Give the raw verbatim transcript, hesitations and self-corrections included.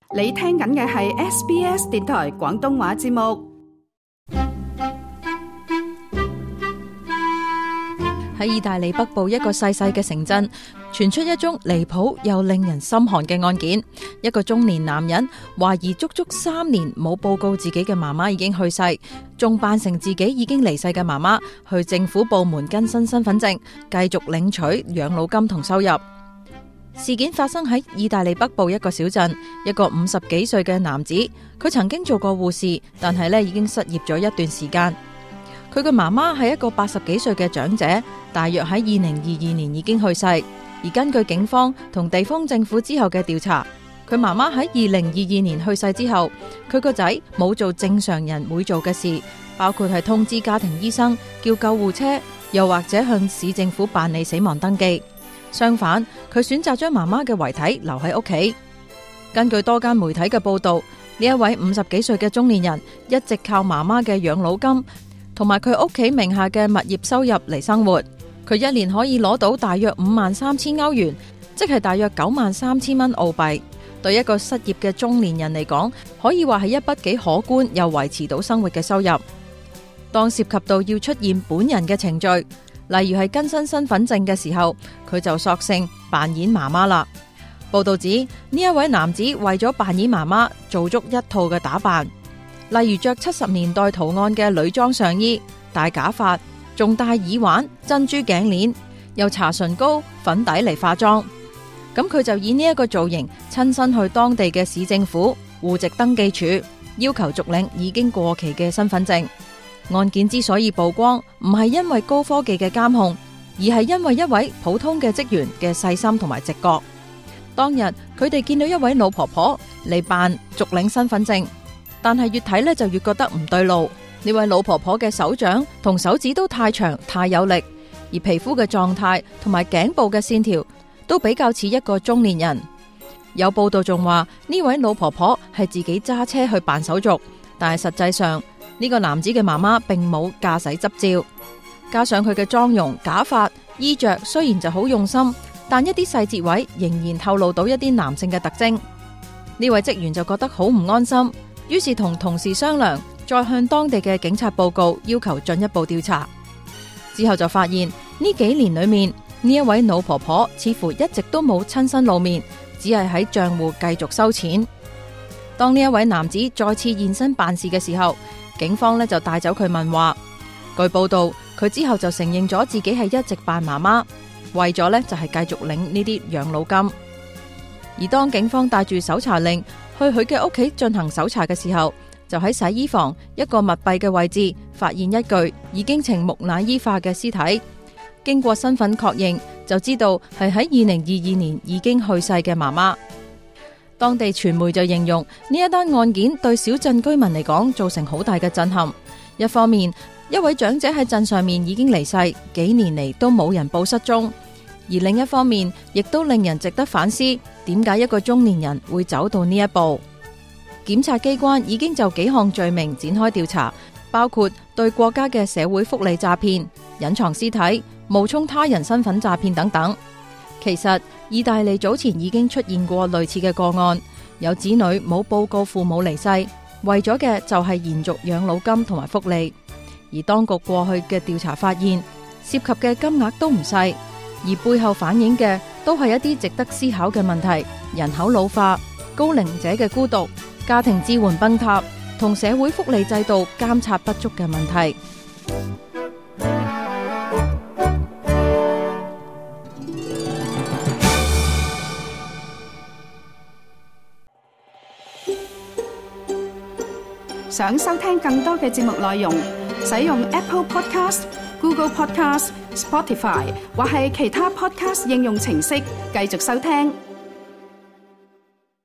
你聽緊嘅係 S B S 電台廣東話節目。 喺意大利北部一個細細嘅城鎮，傳出一宗離譜又令人心寒嘅案件。一個中年男人懷疑足足三年冇報告自己嘅媽媽已經去世，仲扮成自己已經離世嘅媽媽，去政府部門更新身份證，繼續領取養老金同收入。事件發生喺意大利北部一個小鎮，一個五十幾歲嘅男子，佢曾經做過護士，但係呢已經失業咗一段時間。佢嘅媽媽係一個八十幾歲嘅長者，大約喺二零二二年已經去世。而根據警方同地方政府之後嘅調查，佢媽媽喺二零二二年去世之後，佢個仔冇做正常人會做嘅事，包括係通知家庭醫生、叫救護車，又或者向市政府辦理死亡登記。相反，佢選擇將媽媽嘅遺體留喺屋企。根據多間媒體嘅報道，呢一位五十幾歲嘅中年人一直靠媽媽嘅養老金同埋佢屋企名下嘅物業收入嚟生活。佢一年可以攞到大約五萬三千歐元，即係大約九萬三千蚊澳幣。對一個失業嘅中年人嚟講，可以話係一筆幾可觀又維持到生活嘅收入。當涉及到要出現本人嘅程序，例如係更新身份證嘅時候，佢就索性扮演媽媽啦。報道指呢一位男子為咗扮演媽媽，做足一套嘅打扮。例如着七十年代圖案嘅女裝上衣、戴假髮，仲戴耳環、珍珠頸鏈，又搽唇膏、粉底嚟化妝。咁佢就以呢一個造型，親身去當地嘅市政府戶籍登記處，要求續領已經過期嘅身份證。案件之所以曝光，唔係因為高科技嘅監控，而係因為一位普通嘅職員嘅細心同埋直覺。當日佢哋見到一位老婆婆嚟辦續領身份證，但係越睇呢就越覺得唔對路。呢位老婆婆嘅手掌同手指都太長太有力，而皮膚嘅狀態同埋頸部嘅線條都比較似一個中年人。有報道仲話呢位老婆婆係自己揸車去辦手續，但係實際上呢個男子嘅媽媽並冇駕駛執照。加上佢嘅妝容、假髮、衣着雖然就好用心，但一啲細節位仍然透露到一啲男性嘅特徵。呢位職員就覺得好唔安心，於是同同事商量，再向當地嘅警察報告，要求進一步調查。之後就發現呢幾年裏面，呢一位老婆婆似乎一直都冇親身露面，只係喺賬戶繼續收錢。當呢一位男子再次現身辦事嘅時候，警方呢就帶走佢問話。據報道，佢之後就承認咗自己係一直扮媽媽，為咗呢就係繼續領呢啲養老金。而當警方帶住搜查令去佢嘅屋企進行搜查嘅時候，就喺洗衣房一個密閉嘅位置發現一具已經呈木乃伊化嘅屍體。經過身份確認，就知道係喺二零二二年已經去世嘅媽媽。當地傳媒就形容呢一單案件對小鎮居民嚟講造成好大嘅震撼。一方面，一位長者喺鎮上面已經離世，幾年嚟都冇人報失蹤；而另一方面，亦都令人值得反思，點解一個中年人會走到呢一步。檢察機關已經就幾項罪名展開調查，包括對國家嘅社會福利詐騙、隱藏屍體、冒充他人身份詐騙等等。其實意大利早前已經出現過類似嘅個案，有子女冇報告父母離世，為咗嘅就係延續養老金同埋福利。而當局過去嘅調查發現，涉及嘅金額都唔細，而背後反映嘅都係一啲值得思考嘅問題：人口老化、高齡者嘅孤獨、家庭支援崩塌同社會福利制度監察不足嘅問題。 想收聽更多嘅節目內容，使用 Apple Podcast、Google Podcast、Spotify 或係其他 Podcast 應用程式繼續收聽。